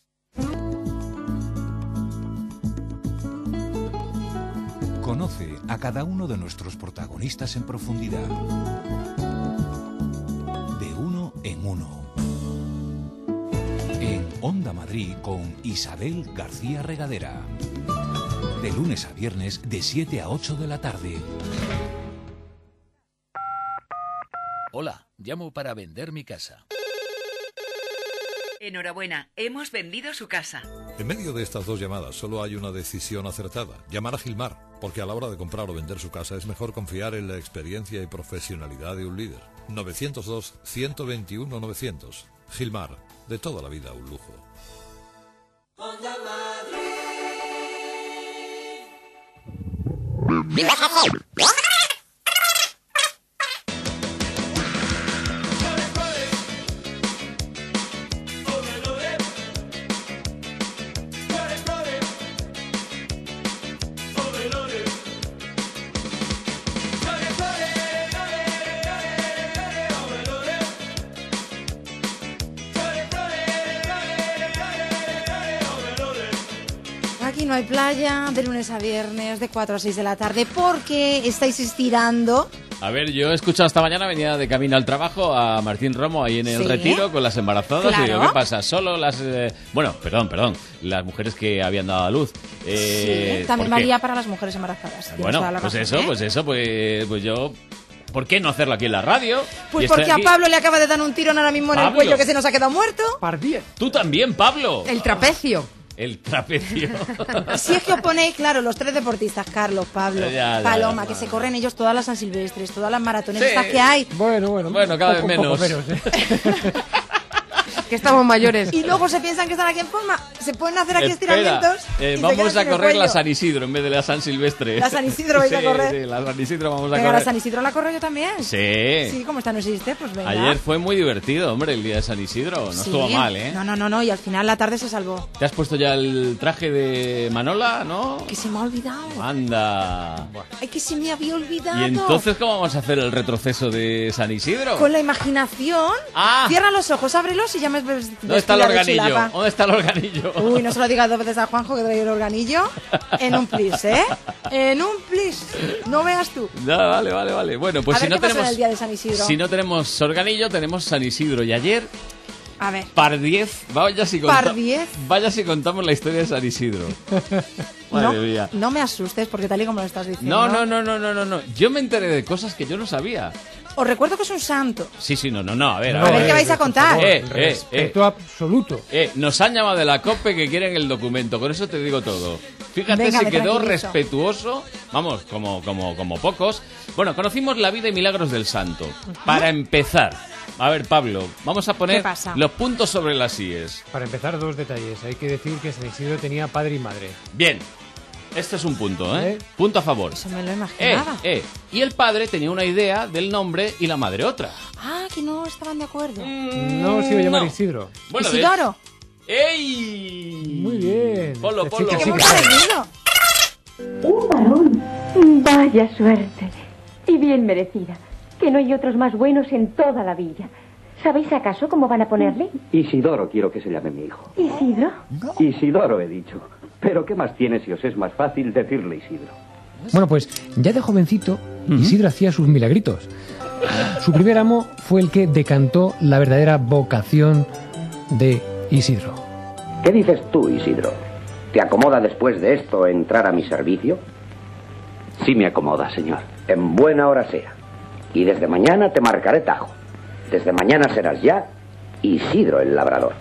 Conoce a cada uno de nuestros protagonistas en profundidad. De uno en uno. En Onda Madrid con Isabel García Regadera. De lunes a viernes de 7 a 8 de la tarde. Hola, llamo para vender mi casa. Enhorabuena, hemos vendido su casa. En medio de estas dos llamadas solo hay una decisión acertada. Llamar a Gilmar, porque a la hora de comprar o vender su casa es mejor confiar en la experiencia y profesionalidad de un líder. 902-121-900. Gilmar, de toda la vida un lujo. Onda Madrid. Aquí no hay playa, de lunes a viernes, de 4 a 6 de la tarde, porque estáis estirando. A ver, yo he escuchado esta mañana, venía de camino al trabajo a Martín Romo ahí en el ¿Sí? Retiro con las embarazadas. Claro. Y digo, ¿qué pasa? Solo las... bueno, perdón, las mujeres que habían dado a luz. Sí, también ¿por qué? valía para las mujeres embarazadas. Tienes Bueno, toda la pues razón, eso, pues yo... ¿Por qué no hacerlo aquí en la radio? Pues Y estoy porque aquí. a Pablo le acaba de dar un tirón ahora mismo en el Pablo. cuello que se nos ha quedado muerto. Tú también, Pablo. El trapecio. El trapecio. Si es que os ponéis, claro, los tres deportistas, Carlos, Pablo, Ya, Paloma, que se corren ellos todas las San Silvestres, todas las maratones Sí. estas que hay. Bueno, cada vez menos. Que estamos mayores. Y luego se piensan que están aquí en forma. Se pueden hacer aquí estiramientos. y se vamos quedan a sin el correr la cuello. San Isidro en vez de la San Silvestre. La San Isidro vais a correr. Sí, la San Isidro vamos a Venga, correr. la San Isidro la corro yo también. Sí. Sí, como esta no existe, pues venga. Ayer fue muy divertido, hombre, el día de San Isidro. No Sí. estuvo mal, ¿eh? No, y al final la tarde se salvó. ¿Te has puesto ya el traje de Manola, no? Que se me ha olvidado. Anda. Ay, que se me había olvidado. ¿Y entonces cómo vamos a hacer el retroceso de San Isidro? Con la imaginación. Cierra los ojos, ábrelos y ya me ves. ¿Dónde está el vestida de organillo? chulapa. ¿Dónde está el organillo? Uy, no se lo digas dos veces a Juanjo que trae el organillo. En un plis, ¿eh? En un plis. No veas tú. Ya, vale. Bueno, pues A ver si no qué pasó tenemos en el día de San Isidro. si no tenemos organillo, tenemos San Isidro. Y ayer, A ver. par 10, vaya si Par 10. vaya si contamos la historia de San Isidro. Madre mía. No me asustes porque tal y como lo estás diciendo. No. Yo me enteré de cosas que yo no sabía. Os recuerdo que es un santo. Sí, no. A ver, A ver qué vais a contar. Respeto absoluto. Nos han llamado de la COPE que quieren el documento. Con eso te digo todo. Fíjate Venga, si me quedó tranquilizo. respetuoso. Vamos, como pocos. Bueno, conocimos la vida y milagros del santo. Para empezar, a ver, Pablo, vamos a poner ¿Qué pasa? los puntos sobre las IES. Para empezar, dos detalles. Hay que decir que San Isidro tenía padre y madre. Bien. Este es un punto, ¿eh? Punto a favor. Eso me lo imaginaba. Y el padre tenía una idea del nombre y la madre otra. Ah, que no estaban de acuerdo. No se iba a llamar no. Isidro. Bueno, Isidoro. ¡Ey! Muy bien. Polo. ¡Qué hemos conseguido! Un varón. Vaya suerte. Y bien merecida. Que no hay otros más buenos en toda la villa. ¿Sabéis acaso cómo van a ponerle? Isidoro quiero que se llame mi hijo. ¿Isidro? Isidoro he dicho. Pero ¿qué más tiene si os es más fácil decirle Isidro? Bueno, pues ya de jovencito, Isidro hacía sus milagritos. Su primer amo fue el que decantó la verdadera vocación de Isidro. ¿Qué dices tú, Isidro? ¿Te acomoda después de esto entrar a mi servicio? Sí me acomoda, señor. En buena hora sea. Y desde mañana te marcaré tajo. Desde mañana serás ya Isidro el labrador.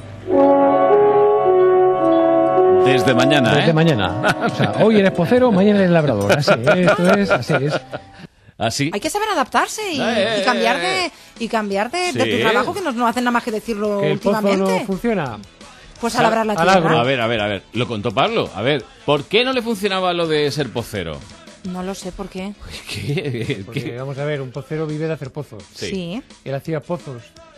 Desde mañana, Desde mañana. O sea, hoy eres pocero, mañana eres labrador. Así es. Así. Hay que saber adaptarse y cambiar de Sí. tu trabajo, que no hacen nada más que decirlo Que el pozo últimamente. no funciona. Pues a labrar la tierra. A ver. Lo contó Pablo. A ver, ¿por qué no le funcionaba lo de ser pocero? No lo sé por qué. ¿Qué? Porque, vamos a ver, un pocero vive de hacer pozos. Sí. Él hacía pozos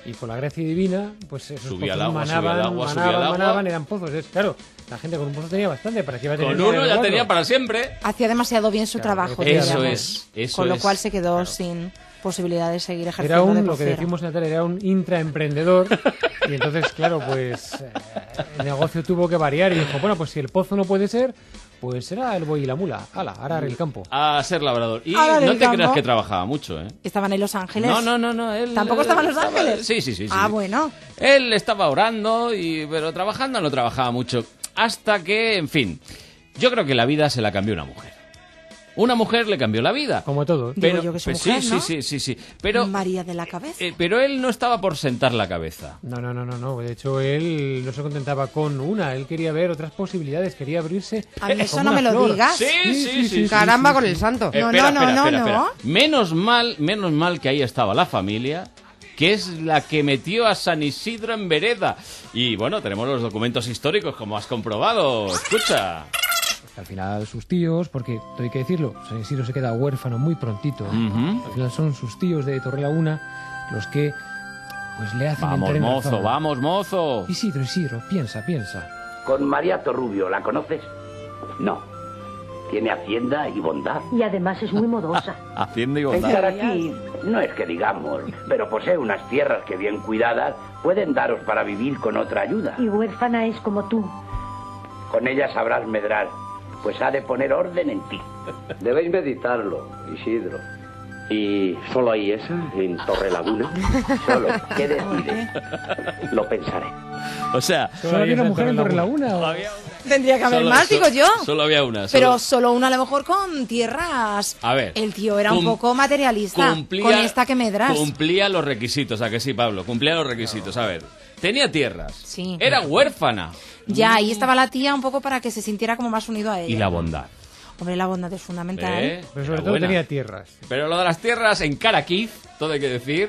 y por la gracia divina, pues esos Subía pozos el agua, subía manaban, el agua, subía el agua. manaban, eran pozos. Claro, la gente con un pozo tenía bastante, ¿para qué iba a tener Con uno ya cuatro? tenía para siempre. Hacía demasiado bien su trabajo. Eso diríamos. es. Con lo cual se quedó sin posibilidad de seguir ejerciendo Era de lo que pocero. decimos en la tele, era un intraemprendedor y entonces, claro, pues el negocio tuvo que variar y dijo, bueno, pues si el pozo no puede ser, pues será el buey y la mula. Hala, ahora el campo. A ser labrador. Y Ahora no el te campo. creas que trabajaba mucho, ¿eh? ¿Estaban en Los Ángeles? No. Él, ¿Tampoco estaban en Los estaba- Ángeles? Sí. Ah, bueno. Él estaba orando, pero trabajando no trabajaba mucho. Hasta que, en fin, yo creo que la vida se la cambió una mujer. Una mujer le cambió la vida. Como todo. Digo yo que su mujer, ¿no? Sí. Pero, María de la Cabeza. pero él no estaba por sentar la cabeza. No. De hecho, él no se contentaba con una. Él quería ver otras posibilidades. Quería abrirse. A mí eso como no una me lo flor. digas. Sí. Caramba con el santo. Espera. Menos mal que ahí estaba la familia, que es la que metió a San Isidro en vereda. Y bueno, tenemos los documentos históricos, como has comprobado. Escucha. Al final sus tíos, porque hay que decirlo, San Isidro se queda huérfano muy prontito. Al final son sus tíos de Torrelaguna los que pues le hacen Vamos, entrar en mozo, razón. vamos, mozo. Isidro, piensa. Con María Torrubio, ¿la conoces? No. Tiene hacienda y bondad. Y además es muy modosa. Hacienda y Estar aquí no es que digamos, pero posee unas tierras que bien cuidadas pueden daros para vivir con otra ayuda. Y huérfana es como tú. Con ella sabrás medrar, pues ha de poner orden en ti. Debéis meditarlo, Isidro. ¿Y solo hay esa, en Torrelaguna? Solo. ¿Qué decide? Lo pensaré. O sea, ¿Solo había una mujer en Torrelaguna? Tendría que haber más, digo yo. Solo había una. Pero solo una a lo mejor con tierras. A ver. El tío era un poco materialista. Con esta que medras. Cumplía los requisitos, ¿a que sí, Pablo? Cumplía los requisitos. A ver, tenía tierras. Sí. Era huérfana. Ya, ahí estaba la tía un poco para que se sintiera como más unido a ella. Y la bondad. Hombre, la bondad es fundamental. Pero sobre todo tenía tierras. Pero lo de las tierras en Caraquiz, todo hay que decir.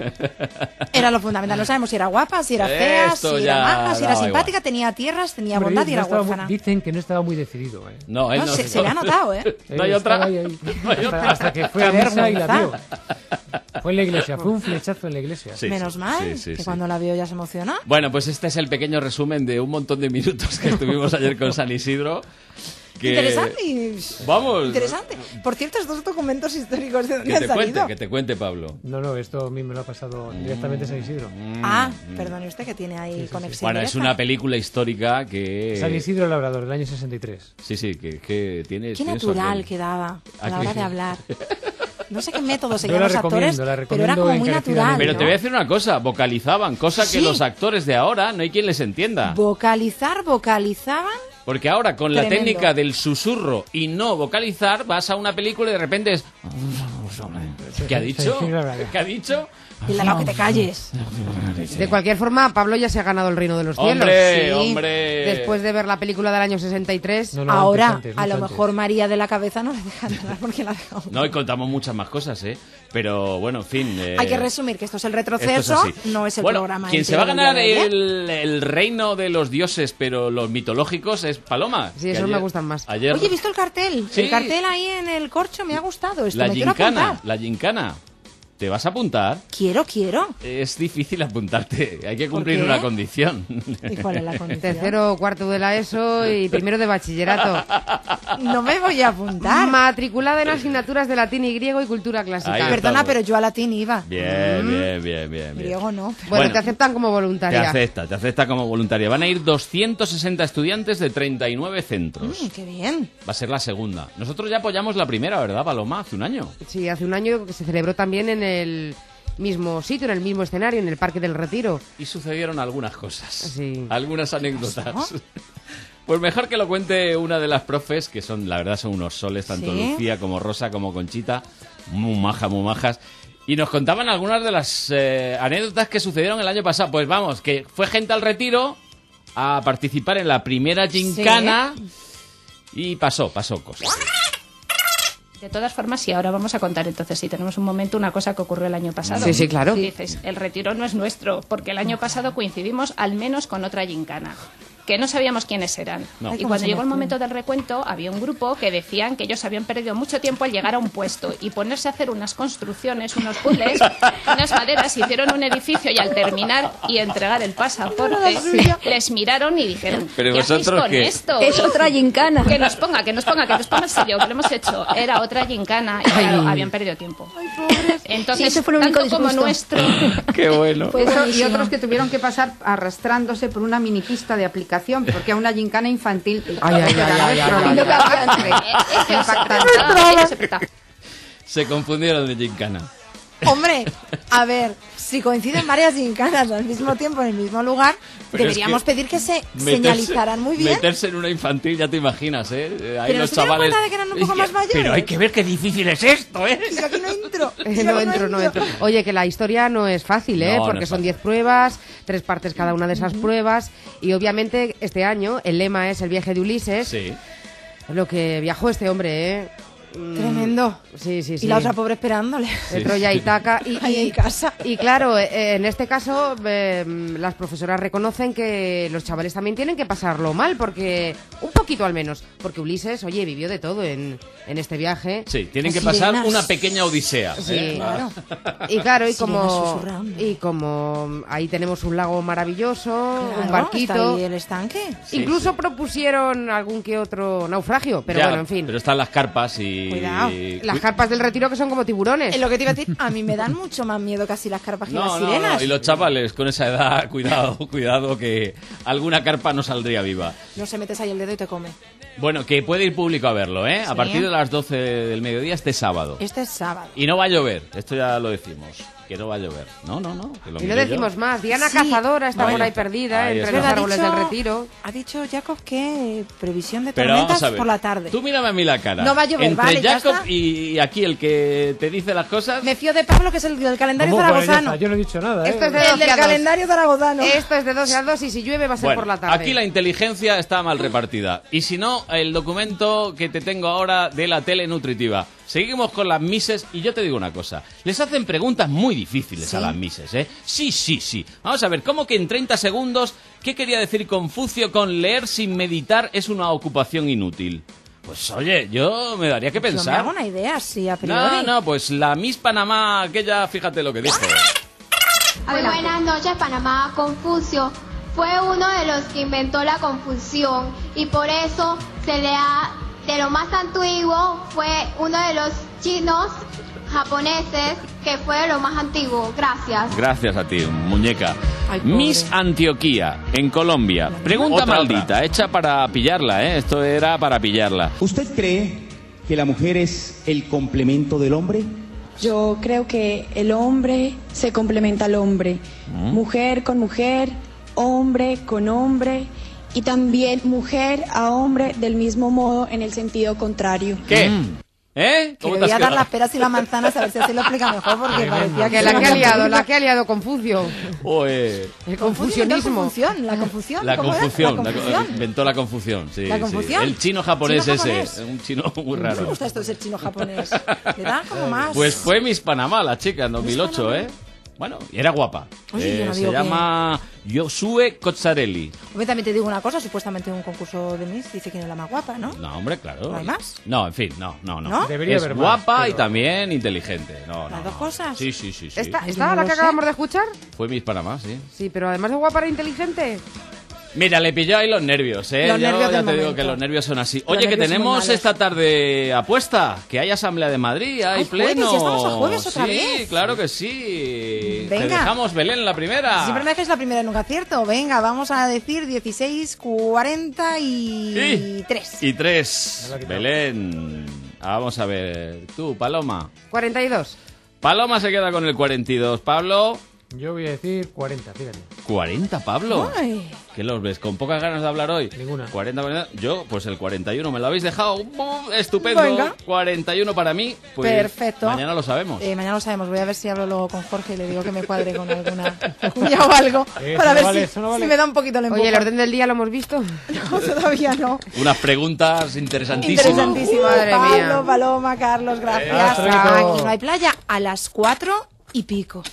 Era lo fundamental. No sabemos si era guapa, si era fea, Esto si ya era maja, si era daba simpática, tenía tierras, tenía Hombre, bondad y no era estaba huérfana. dicen que no estaba muy decidido. No, él No, no. se le ha notado, ¿eh? No hay otra. Ahí. No hay otra. Hasta que fue a Qué misa y la vio. vergüenza. Fue en la iglesia, fue un flechazo en la iglesia. Sí, Menos mal, sí. que cuando la vio ya se emocionó. Bueno, pues este es el pequeño resumen de un montón de minutos que estuvimos ayer con San Isidro. Que... Interesante. Vamos. Interesante. Por cierto, estos documentos históricos de dónde han salido. Que te cuente, Pablo. No, esto a mí me lo ha pasado directamente San Isidro. Ah, perdone usted que tiene ahí conexión. Bueno, es directa. una película histórica que... San Isidro Labrador, del año 63. Sí, que tiene... Qué tiene natural sorpresa. quedaba a la ¿A hora que de sí? hablar. No sé qué método Yo seguían la los actores, recomiendo pero era como muy natural. Pero ¿no? te voy a decir una cosa, vocalizaban, cosa Sí. que los actores de ahora no hay quien les entienda. Vocalizaban. Porque ahora con la Tremendo. técnica del susurro y no vocalizar, vas a una película y de repente es... ¿Qué ha dicho? ¿Qué ha dicho? Dile a lo que te calles. De cualquier forma, Pablo ya se ha ganado el reino de los cielos. ¡Hombre, Sí. hombre! Después de ver la película del año 63. Ahora, a lo mejor María de la Cabeza no le deja entrar porque la dejó. No, y contamos muchas más cosas, ¿eh? Pero bueno, en fin... Hay que resumir que esto es el esto retroceso, es así. no es el Bueno, programa. quien se va a entero ganar del día de ayer. el reino de los dioses, pero los mitológicos, es Paloma. Sí, que esos me ayer- gustan más. Ayer Oye, he visto el cartel. Sí. El cartel ahí en el corcho me ha gustado. Esto la me quiero apuntar. gincana. ¿Te vas a apuntar? Quiero. Es difícil apuntarte. Hay que cumplir qué? una condición. ¿Y cuál es la condición? Tercero, cuarto de la ESO y primero de bachillerato. No me voy a apuntar. Matriculada en asignaturas de latín y griego y cultura clásica. Ahí Perdona, estamos. pero yo a latín iba. Bien. Griego no. pero- Bueno, te aceptan como Te voluntaria. acepta como voluntaria. Van a ir 260 estudiantes de 39 centros. Qué bien. Va a ser la segunda. Nosotros ya apoyamos la primera, ¿verdad, Paloma? Hace un año. Sí, hace un año que se celebró también en el mismo sitio, en el mismo escenario, en el Parque del Retiro. Y sucedieron algunas cosas. Sí. Algunas anécdotas. Pues mejor que lo cuente una de las profes, que son, la verdad, son unos soles, tanto ¿Sí? Lucía como Rosa como Conchita. Muy majas. Y nos contaban algunas de las anécdotas que sucedieron el año pasado. Pues vamos, que fue gente al retiro a participar en la primera gincana y pasó cosas. De todas formas, sí, ahora vamos a contar entonces, si tenemos un momento, una cosa que ocurrió el año pasado. Sí, claro. Dices, el retiro no es nuestro, porque el año pasado coincidimos al menos con otra gincana. que no sabíamos quiénes eran. No. Y cuando llegó el momento del recuento, había un grupo que decían que ellos habían perdido mucho tiempo al llegar a un puesto y ponerse a hacer unas construcciones, unos puzzles, unas maderas, hicieron un edificio y al terminar y entregar el pasaporte, les miraron y dijeron, Pero ¿qué hacéis vosotros con qué? esto? Es otra gincana. Que nos ponga el sello, que lo hemos hecho. Era otra gincana y claro, habían perdido tiempo. Entonces, Sí, ese fue el único tanto como disgusto. nuestro... Qué bueno. Eso, y buenísimo. otros que tuvieron que pasar arrastrándose por una mini pista de aplicación, porque a una gincana infantil. Se confundieron de gincana. Hombre, a ver, si coinciden varias gincanas al mismo tiempo en el mismo lugar, Pero deberíamos es que pedir que se señalizaran muy bien. Meterse en una infantil, ya te imaginas, ¿eh? Ahí Pero los ¿se dieron chavales... cuenta de que eran un poco más mayores? Pero hay que ver qué difícil es esto, ¿eh? Si yo aquí no entro. No entro. Oye, que la historia no es fácil, ¿eh? No, Porque no es son fácil. 10 pruebas, 3 partes cada una de esas pruebas. Y obviamente este año el lema es el viaje de Ulises. Sí. Lo que viajó este hombre, ¿eh? Tremendo. Sí, sí, sí. Y la otra pobre esperándole. De Troya a Ítaca. Ahí en casa. Y claro, en este caso las profesoras reconocen que los chavales también tienen que pasarlo mal, porque un poquito al menos, porque Ulises, oye, vivió de todo en este viaje. Sí, tienen que Las pasar sirenas. una pequeña odisea. Sí, ¿eh? claro. Y claro, Sirenas susurrando. y como ahí tenemos un lago maravilloso, Claro, un barquito. está ahí el estanque. Sí, Incluso propusieron algún que otro naufragio, pero Ya, bueno, en fin. Pero están las carpas y... Cuidado. Las carpas del Retiro que son como tiburones. Es lo que te iba a decir, a mí me dan mucho más miedo casi las carpas que las No, no, sirenas. no, y los chavales con esa edad, cuidado, que alguna carpa no saldría viva. No se metes ahí el dedo y te come. Bueno, que puede ir público a verlo, ¿eh? A Sí. partir de las 12 del mediodía este sábado. Este es sábado. Y no va a llover, esto ya lo decimos, que no va a llover. No, que lo Y no mire decimos yo. más. Diana Sí. Cazadora está Bueno, por ahí perdida ahí entre está. los Pero árboles del Retiro. Ha dicho Jacob que previsión de Pero tormentas vamos a ver, por la tarde. tú mírame a mí la cara. No va a llover, Entre vale, ya Jacob está. y aquí el que te dice las cosas... Me fío de Pablo, que es el del calendario ¿Cómo? Pues ya zaragozano. está, yo no he dicho nada, ¿eh? Esto es de El 12 del a 2. calendario zaragozano. Esto es de 12 a 2 y si llueve va a ser Bueno, por la tarde. aquí la inteligencia está mal repartida. Y si no, el documento que te tengo ahora de la tele nutritiva. Seguimos con las mises y yo te digo una cosa. Les hacen preguntas muy difíciles ¿Sí? a las mises, ¿eh? Sí. Vamos a ver, ¿cómo que en 30 segundos qué quería decir Confucio con leer sin meditar es una ocupación inútil? Pues oye, yo me daría que Yo me pensar. hago una idea, sí, a priori. No, pues la Miss Panamá aquella, fíjate lo que dijo. Muy buenas noches, Panamá. Confucio fue uno de los que inventó la confusión y por eso se le ha, de lo más antiguo, fue uno de los chinos japoneses que fue de lo más antiguo. Gracias. Gracias a ti, muñeca. Ay, pobre. Miss Antioquía, en Colombia. Pregunta Otra. maldita, hecha para pillarla, ¿eh? Esto era para pillarla. ¿Usted cree que la mujer es el complemento del hombre? Yo creo que el hombre se complementa al hombre, mujer con mujer, hombre con hombre y también mujer a hombre del mismo modo en el sentido contrario. ¿Qué? ¿Eh? Que ¿Cómo le te voy has a dar quedado? las peras y las manzanas a ver si así lo explica mejor, porque parecía Que la que ha liado Confucio. Oye, El confusionismo. La confusión. la ¿cómo era? confusión, La confusión. inventó la confusión, sí. ¿La sí. confusión? El chino japonés ¿Chino ese, japonés? un chino muy Me raro. gusta esto de ser chino-japonés. Le da como más... Pues fue Miss Panamá, la chica, en 2008, ¿eh? Bueno, y era guapa. Oye, yo no Se digo que- llama Yoshue Cozzarelli. Hombre, también te digo una cosa, supuestamente en un concurso de Miss dice quién es la más guapa, ¿no? No, hombre, claro. ¿No hay más? No, en fin, no. ¿No? Debería Es haber más, guapa y pero- también inteligente. No, ¿Las no. dos cosas? Sí. ¿Esta Pues la no que lo acabamos sé. de escuchar? Fue Miss Panamá, sí. Sí, pero además de guapa era inteligente. Mira, le pilló ahí los nervios, ¿eh? Los nervios ya del te digo momento. que los nervios son así. Los Oye, que nervios son muy tenemos malos. esta tarde apuesta, que hay Asamblea de Madrid, hay Ay, jueves, pleno. ya estamos a jueves otra sí, vez. claro que sí. Venga. Te dejamos, Belén, la primera. Siempre me dejes la primera y nunca acierto. Venga, vamos a decir 16, 43. Y 3, Belén. Vamos a ver, tú, Paloma. 42. Paloma se queda con el 42. Pablo, Yo voy a decir 40, fíjate. 40, Pablo. Ay. ¿Qué los ves? ¿Con pocas ganas de hablar hoy? Ninguna. 40. Yo, pues el 41. ¿Me lo habéis dejado? Estupendo. Venga. 41 para mí. Pues Perfecto. Mañana lo sabemos. Mañana lo sabemos. Voy a ver si hablo luego con Jorge y le digo que me cuadre con alguna cuña o algo. Para ver si me da un poquito el empuje. Oye, el orden del día lo hemos visto. No, todavía no. Unas preguntas interesantísimas. Interesantísimo. Madre Pablo, mía. Paloma, Carlos, gracias. Hasta luego. Aquí no hay playa a las 4:00.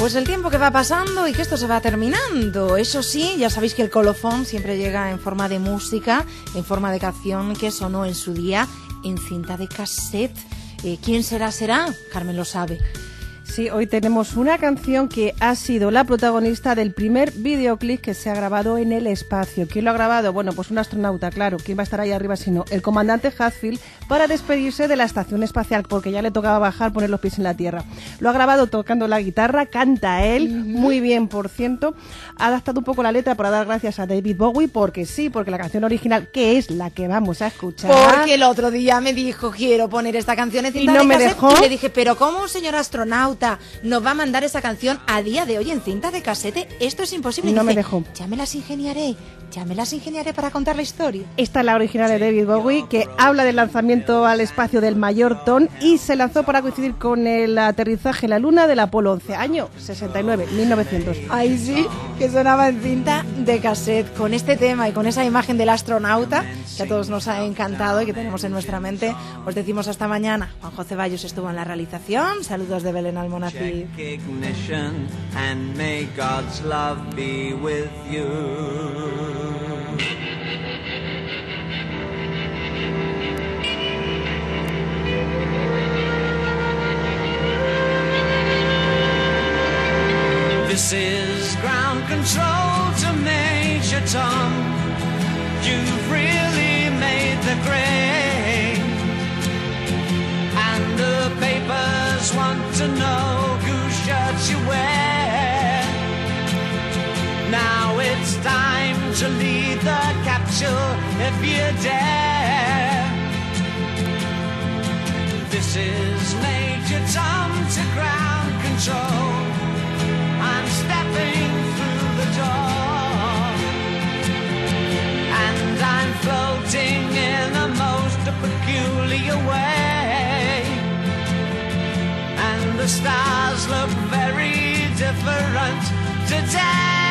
pues el tiempo que va pasando y que esto se va terminando. Eso sí, ya sabéis que el colofón siempre llega en forma de música, en forma de canción que sonó en su día en cinta de cassette. ¿Quién será? Carmen lo sabe. Sí, hoy tenemos una canción que ha sido la protagonista del primer videoclip que se ha grabado en el espacio. ¿Quién lo ha grabado? Bueno, pues un astronauta, claro. ¿Quién va a estar ahí arriba sino el comandante Hadfield para despedirse de la estación espacial? Porque ya le tocaba bajar, poner los pies en la Tierra. Lo ha grabado tocando la guitarra, canta él, muy bien, por cierto. Ha adaptado un poco la letra para dar gracias a David Bowie, porque sí, porque la canción original, que es la que vamos a escuchar... Porque el otro día me dijo, quiero poner esta canción en cinta y no de me cassette, dejó. Y le dije, pero ¿cómo un señor astronauta nos va a mandar esa canción a día de hoy en cinta de casete? Esto es imposible. Y no dice, me dejó. Ya me las ingeniaré para contar la historia. Esta es la original de David Bowie, que habla del lanzamiento al espacio del Mayor Tom y se lanzó para coincidir con el aterrizaje en la Luna del Apolo 11, año 69, 1900. Ahí sí, que sonaba en cinta de cassette, con este tema y con esa imagen del astronauta que a todos nos ha encantado y que tenemos en nuestra mente. Os decimos hasta mañana. Juanjo Ceballos estuvo en la realización. Saludos de Belén Almonacid. Ignition, and may God's love be with you. This is ground control to Major Tom. You've really made the grade, and the papers want to know whose shirt you wear. Now it's time to lead the capsule if you dare. This is Major Tom to ground control. I'm stepping through the door, and I'm floating in a most peculiar way, and the stars look very different today.